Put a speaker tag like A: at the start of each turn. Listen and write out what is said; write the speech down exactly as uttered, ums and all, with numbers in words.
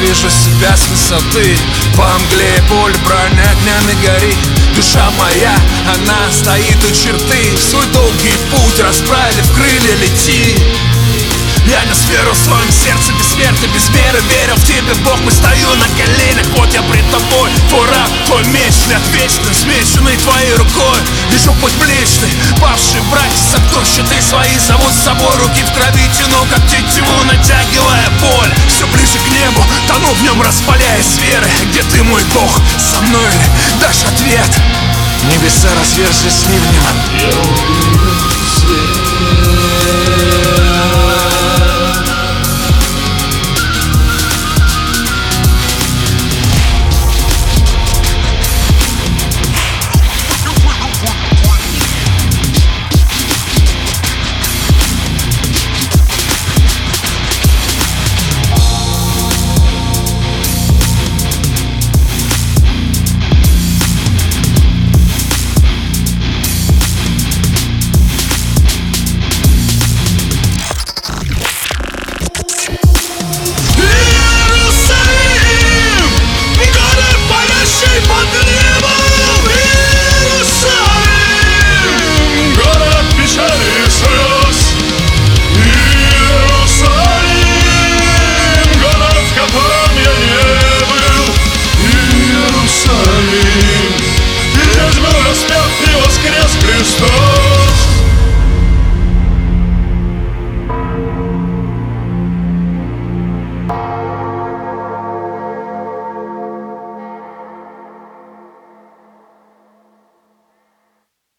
A: вижу себя с высоты. По мгле и боль броня огнями горит. Душа моя, она стоит у черты. Свой долгий путь расправив крылья, лети. Я нес веру в своем сердце бессмертный, без меры верил в тебя, Бог, мы стою на коленях, вот я пред тобой. Твой раб, твой меч, взгляд вечный, смеченный твоей рукой. Вижу путь млечный, павшие братья сомкнув щиты свои, зовут с собой, руки в крови тяну, как тетиву, натягивая боль. Все ближе к небу, тону в нем, распаляясь веры. Где ты, мой Бог, со мной ли дашь ответ? Небеса разверзлись ливнем.